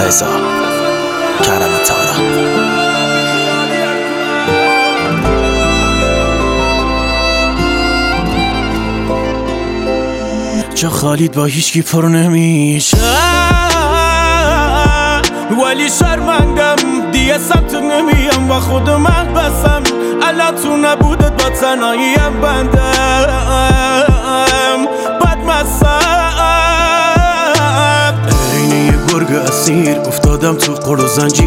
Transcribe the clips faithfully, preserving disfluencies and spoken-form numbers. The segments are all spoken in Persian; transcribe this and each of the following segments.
رضا کرم تارا. جا خالید با هیچکی پر نمیشه، ولی شرمندم دیگه سمت نمیم با خودم بسم. الان تو نبودت با تنهاییم بندم بدمستم، اینه یه گرگ اسیر افتادم تو قل و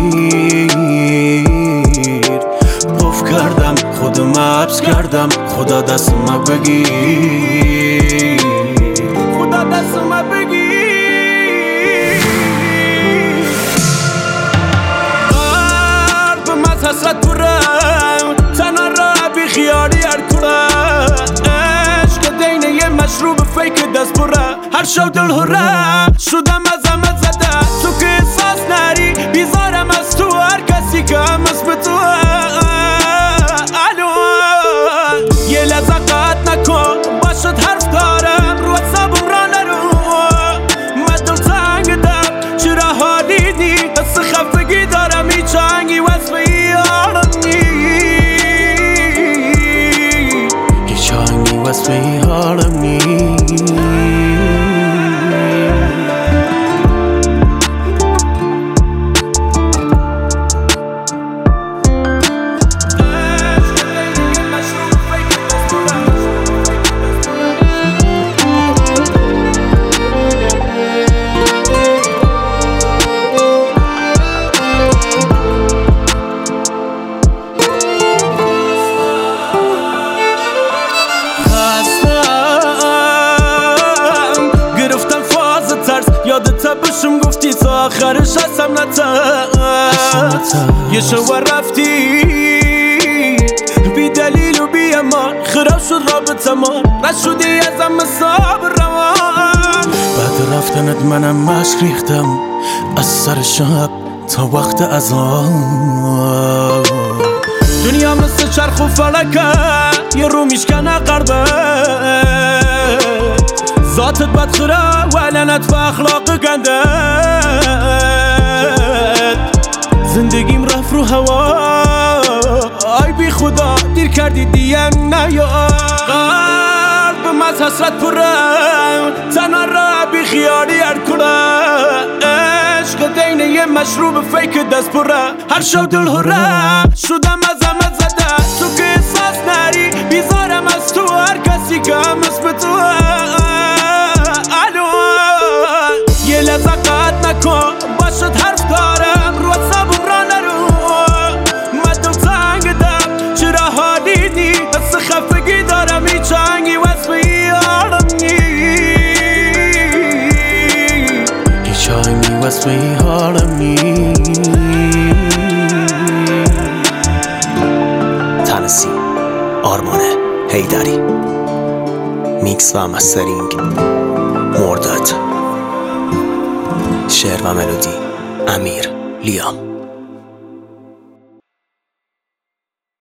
زنجیر. پف کردم خودم حبس کردم، خدا دست ما بگیر، خدا دست ما بگیر. حسرت پرم تنها را بی خیالی هر کره، عشق دینه یه مشروب فیک دست پره. هر شو دل هره شدم از همه زده، تو که احساس نری بیزارم از تو، هر کسی که هم از به تو. الو یه لحظه قطع نکن باشد حرف دارم، رو حسابم را نرو من دل تنگ دم. چرا حالی نی حس خفگی دارم، هیچ آهنگی وصفه واسه حالم نی. یادت بشم گفتی تا آخرش هستم نترس، یه شو رفتی بی دلیل و بی امان، خراب شد رابطه ما نشدی ازم صبر روان. بعد رفتنت منم مشک ریختم از سر شب تا وقت اذان. دنیا مثل چرخ و فلکه یه رو میشکنه قربه، ذاتت بدخره و لعنت به اخلاق گندت. زندگیم رفت رو هوا ای بی خدا، دیر کردی دیگه نیا. قلبم از حسرت پرم تنها را بی خیالی هر کره، عشق دینه یه مشروب فیک دست پره. هر شو دل هره شدم از همه زده، تو که احساس نری بیزارم از تو، هر کسی که هم اسم تو. یه لحظه قطع نکن باشد حرف دارم، رو حسابم را نرو من دل تنگ دم. چرا حالی نی حس خفگی دارم، هیچ آهنگی وصفه حالم نی، هیچ آهنگی وصفه حالم نی. تنسی آرمانه هیدری، میکس و مسترینگ مرداد، شعر و ملودی امیر لیام.